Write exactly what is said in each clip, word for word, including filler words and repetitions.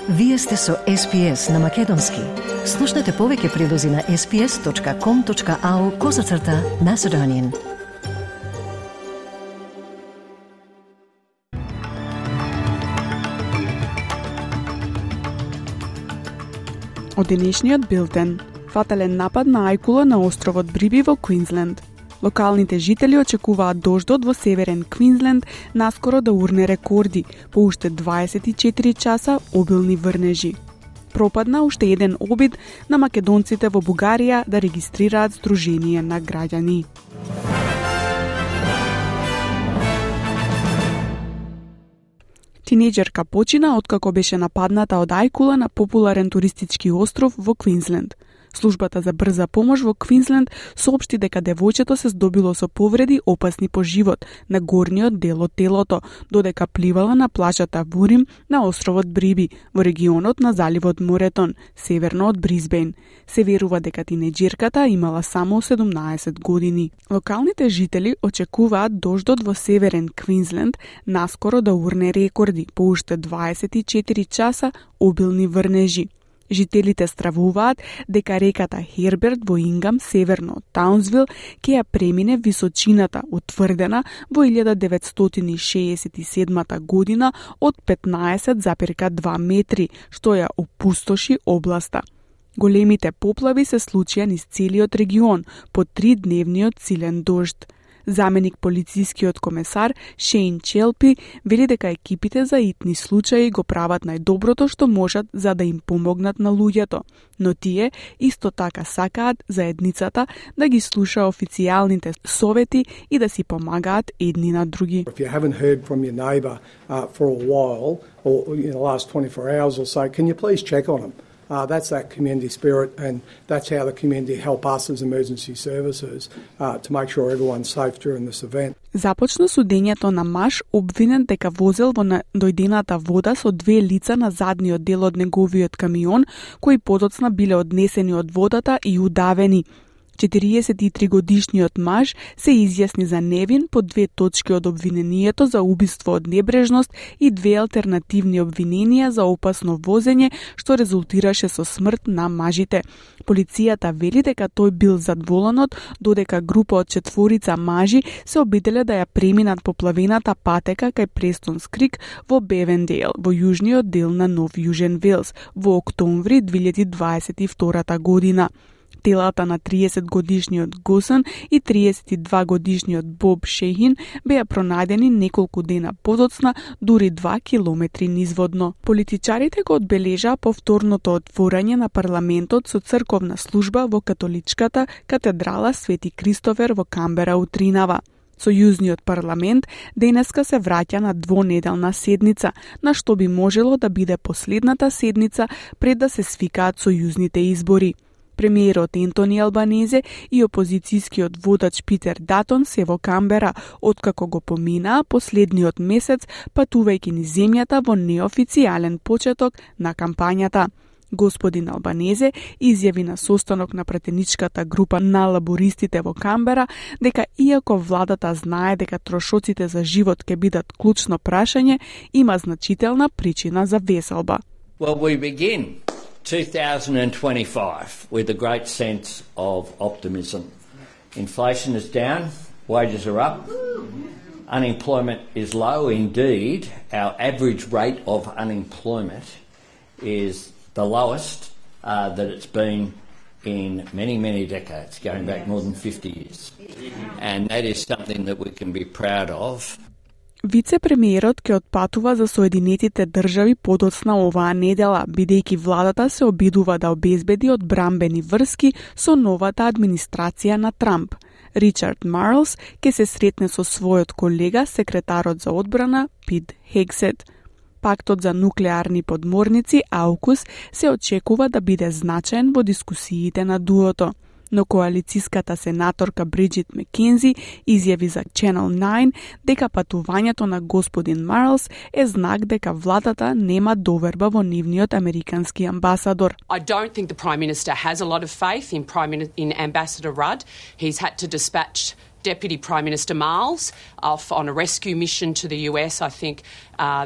Вие сте со Ес Пи Ес на Македонски. Слушнете повеќе прилози на ес пи ес точка ком точка ау козацрта Macedonian. Од денешниот билтен. Фатален напад на ајкула на островот Бриби во Квинсленд. Локалните жители очекуваат дождот во северен Квинсленд наскоро да урне рекорди, по уште дваесет и четири часа обилни врнежи. Пропадна уште еден обид на македонците во Бугарија да регистрираат сдружение на граѓани. Тинејџерка почина откако беше нападната од ајкула на популарен туристички остров во Квинсленд. Службата за брза помош во Квинсленд соопшти дека девојчето се здобило со повреди опасни по живот на горниот дел од телото, додека пливала на плажата Вурим на островот Бриби, во регионот на заливот Моретон, северно од Брисбен. Се верува дека тинејџерката имала само седумнаесет години. Локалните жители очекуваат дождот во северен Квинсленд наскоро да урне рекорди, по уште дваесет и четири часа обилни врнежи. Жителите стравуваат дека реката Херберт во Ингам, северно од Таунсвил, ќе ја премине височината утврдена во илјада деветстотини и шеесет и седма година од петнаесет зарез два метри, што ја опустоши областа. Големите поплави се случија низ целиот регион по тридневниот силен дожд. Заменик полицискиот комесар Шейн Челпи вели дека екипите за итни случаи го прават најдоброто што можат за да им помогнат на луѓето, но тие исто така сакаат заедницата да ги слуша официјалните совети и да си помагаат едни на други. If you haven't heard from your neighbour uh, for a while or in the last twenty-four hours or so, can you please check on them? Uh, that's that community spirit, and that's how the community help us as emergency services uh, to make sure everyone's safe during this event. Започна судењето на маж обвинен дека возел во дојдената вода со две лица на задниот дел од неговиот камион, кои подоцна биле однесени од водата и удавени. четириесет и три годишниот маж се изјасни за невин по две точки од обвинението за убиство од небрежност и две алтернативни обвиненија за опасно возење, што резултираше со смрт на мажите. Полицијата вели дека тој бил задволенот, додека група од четворица мажи се обиделе да ја преминат поплавената патека кај Престонс Крик во Бевендейл, во јужниот дел на Нов Јужен Велс, во октомври две илјади дваесет и втора година. Телата на триесет годишниот Гусен и триесет и два годишниот Боб Шехин беа пронајдени неколку дена подоцна, дури два километри низводно. Политичарите го одбележаа повторното отворање на парламентот со црковна служба во католичката катедрала Свети Кристофер во Камбера утринава. Сојузниот парламент денеска се враќа на двонеделна седница, на што би можело да биде последната седница пред да се свикаат сојузните избори. Премиерот Ентони Албанезе и опозицијскиот водач Питер Датон се во Камбера, откако го поминаа последниот месец, патувајќи низ земјата во неофицијален почеток на кампањата. Господин Албанезе изјави на состанок на пратеничката група на лабористите во Камбера дека иако владата знае дека трошоците за живот ќе бидат клучно прашање, има значителна причина за веселба. Well, we begin two thousand twenty-five with a great sense of optimism. Inflation is down, wages are up, unemployment is low. Indeed, our average rate of unemployment is the lowest uh, that it's been in many, many decades, going back more than fifty years. And that is something that we can be proud of. Вице-премиерот ќе отпатува за Соединетите држави подоцна оваа недела, бидејќи владата се обидува да обезбеди одбрамбени врски со новата администрација на Трамп. Ричард Марлс ќе се сретне со својот колега, секретарот за одбрана Пит Хексет. Пактот за нуклеарни подморници АУКУС се очекува да биде значаен во дискусиите на дуото. Но коалициската сенаторка Бриджит Маккензи изјави за Channel nine дека патувањето на господин Марлс е знак дека владата нема доверба во нивниот американски амбасадор. I don't think the Prime Minister has a lot of faith in Prime Min- in Ambassador Rudd. He's had to dispatch Deputy Prime Minister Miles off on a rescue mission to the U S. I think uh,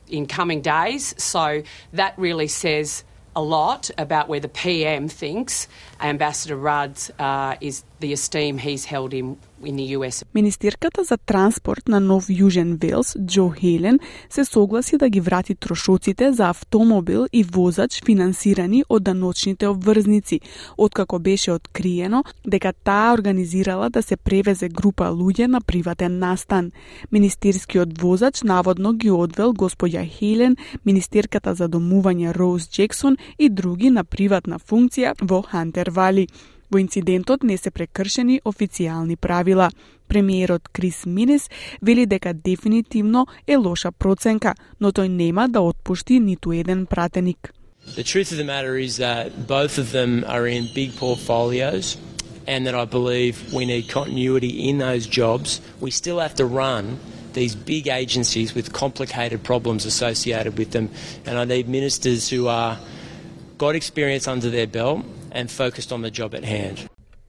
in coming days. So that really says a lot about where the P M thinks Ambassador Rudd uh, is the esteem he's held in in the U S. Министерката за транспорт на Нов Јужен Велс, Џо Хелен, се согласи да ги врати трошоците за автомобил и возач финансирани од даночните обврзници, откако беше откриено дека таа организирала да се превезе група луѓе на приватен настан. Министерскиот возач наводно ги одвел господја Хелен, министерката за домување Роуз Джексон и други на приватна функција во Хантер Вали. Во инцидентот не се прекршени официјални правила. Премиерот Крис Минис вели дека дефинитивно е лоша проценка, но тој нема да отпушти ниту еден пратеник. The truth of the matter is that both of them are in big portfolios and that I believe we need continuity in those jobs. We still have to run these big agencies with complicated problems associated with them, and I need ministers who are got experience under their belt and focused on the job at hand.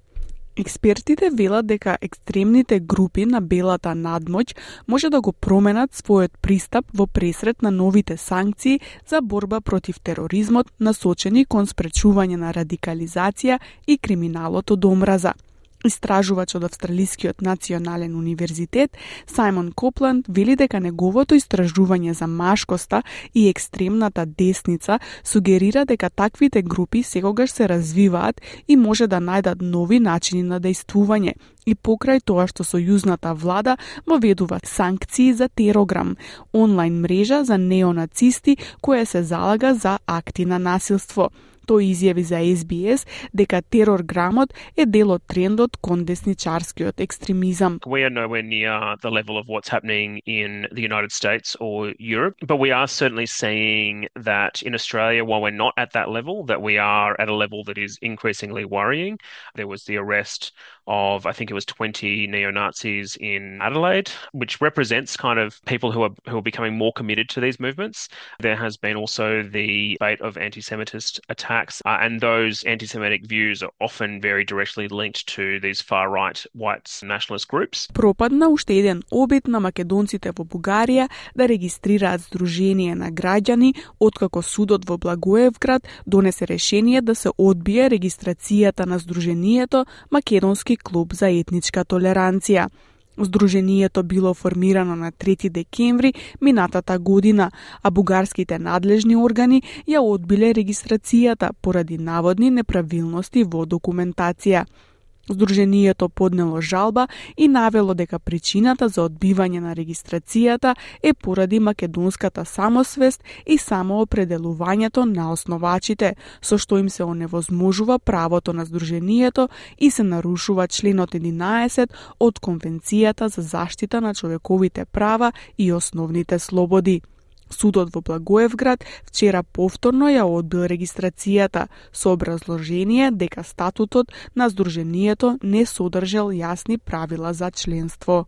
Експертите велат дека екстремните групи на белата надмоќ може да го променат својот пристап во пресрет на новите санкции за борба против тероризмот, насочени кон спречување на радикализација и криминалот од омраза. Истражувач од Австралискиот национален универзитет Сајмон Копланд вели дека неговото истражување за машкоста и екстремната десница сугерира дека таквите групи секогаш се развиваат и може да најдат нови начини на дејствување. И покрај тоа што сојузната влада воведува санкции за Терограм, онлайн мрежа за неонацисти која се залага за акти на насилство. Тој изјави за Ес Би Ес дека терорграмот е дел од трендот кон десничарскиот екстремизам. We are nowhere near the level of what's happening in the United States or Europe, but we are certainly seeing that in Australia, while we're not at that level, that we are at a level that is increasingly worrying. There was the arrest of, I think it was twenty neo-Nazis in Adelaide, which represents kind of people who are who are becoming more committed to these movements. There has been also the debate of anti-Semitist attacks, uh, and those anti-Semitic views are often very directly linked to these far-right white nationalist groups. Пропадна уште еден обид на македонците во Бугарија да регистрираат Сдружение на граѓани, откако судот во Благоевград донесе решение да се одбие регистрацијата на Сдруженијето Македонски клуб за етничка толеранција. Сдруженијето било формирано на трети декември минатата година, а бугарските надлежни органи ја одбиле регистрацијата поради наводни неправилности во документација. Сдруженијето поднело жалба и навело дека причината за одбивање на регистрацијата е поради македонската самосвест и самоопределувањето на основачите, со што им се оневозможува правото на Сдруженијето и се нарушува членот единаесет од Конвенцијата за заштита на човековите права и основните слободи. Судот во Благоевград вчера повторно ја одбил регистрацијата со образложение дека статутот на Сдруженијето не содржал јасни правила за членство.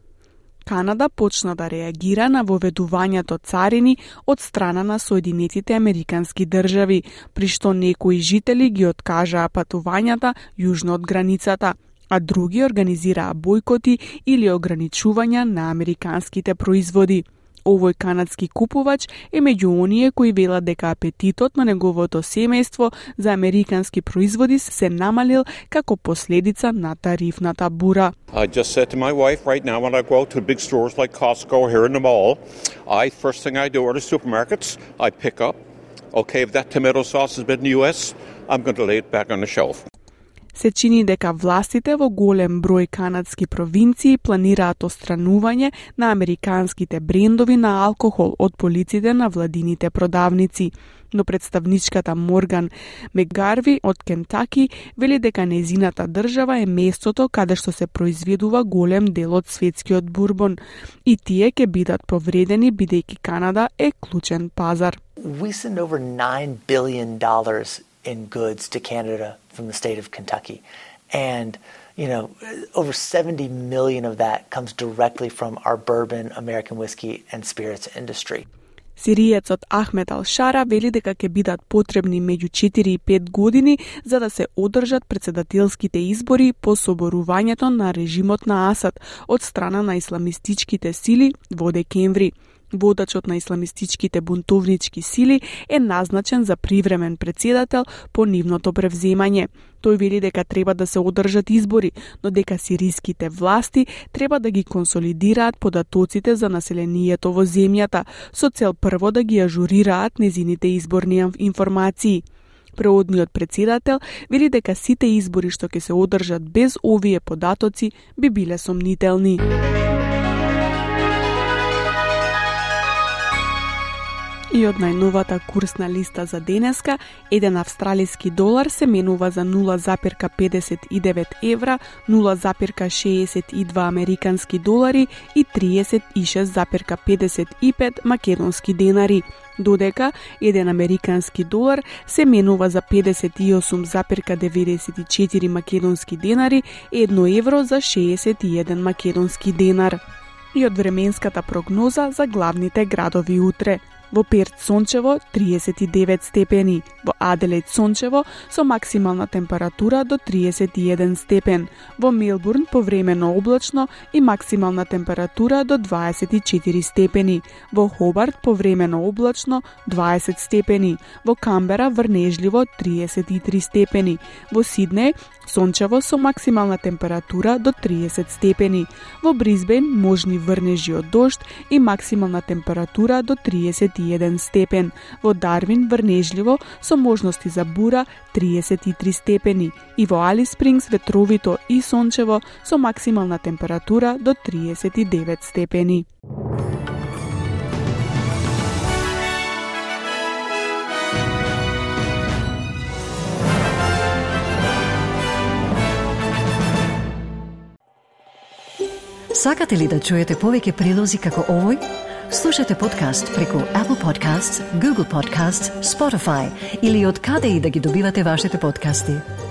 Канада почна да реагира на воведувањето царини од страна на Соединетите Американски држави, при што некои жители ги откажаа патувањата јужно од границата, а други организираа бојкоти или ограничувања на американските производи. Овој канадски купувач е меѓу оние кои велат дека апетитот на неговото семејство за американски производи се намалил како последица на тарифната бура. I just said to my wife right now when I go out to big stores like Costco here in the mall, I first thing I do are the supermarkets, I pick up, okay, if that tomato sauce has been in the U S, I'm going to lay it back on the shelf. Се чини дека властите во голем број канадски провинции планираат отстранување на американските брендови на алкохол од полиците на владините продавници. Но представничката Морган Мегарви од Кентаки вели дека нејзината држава е местото каде што се произведува голем дел од светскиот бурбон и тие ќе бидат повредени бидејќи Канада е клучен пазар. We send over nine billion dollars in goods to Canada from the state of Kentucky. And, you know, over seventy million of that comes directly from our bourbon, American whiskey and spirits industry. Сириецот Ахмед Ал-Шара вели дека ќе бидат потребни меѓу четири и пет години за да се одржат председателските избори по соборувањето на режимот на Асад од страна на исламистичките сили во декември. Водачот на исламистичките бунтовнички сили е назначен за привремен претседател по нивното превземање. Тој вели дека треба да се одржат избори, но дека сириските власти треба да ги консолидираат податоците за населението во земјата, со цел прво да ги ажурираат незините изборни информации. Преводниот претседател вели дека сите избори што ќе се одржат без овие податоци би биле сомнителни. И од најновата курсна листа за денеска, еден австралиски долар се менува за нула запирка педесет и девет евра, нула запирка шеесет и два американски долари и триесет и шест запирка педесет и пет македонски денари, додека еден американски долар се менува за педесет и осум запирка деветдесет и четири македонски денари и едно евро за шеесет и еден македонски денар. И од временската прогноза за главните градови утре. Во Перт сончево триесет и девет степени, во Аделаид сончево со максимална температура до триесет и еден степен, во Мелбурн повремено облачно и максимална температура до дваесет и четири степени, во Хобарт повремено облачно дваесет степени, во Камбера врнежливо триесет и три степени, во Сиднеј сончево со максимална температура до триесет степени, во Брисбен можни врнежи од дожд и максимална температура до триесет и еден степен, во Дарвин врнежливо со можности за бура триесет и три степени и во Алис Спрингс ветровито и сончево со максимална температура до триесет и девет степени. Сакате ли да чуете повеќе прилози како овој? Слушате подкаст преку Apple Podcasts, Google Podcasts, Spotify или од каде и да ги добивате вашите подкасти.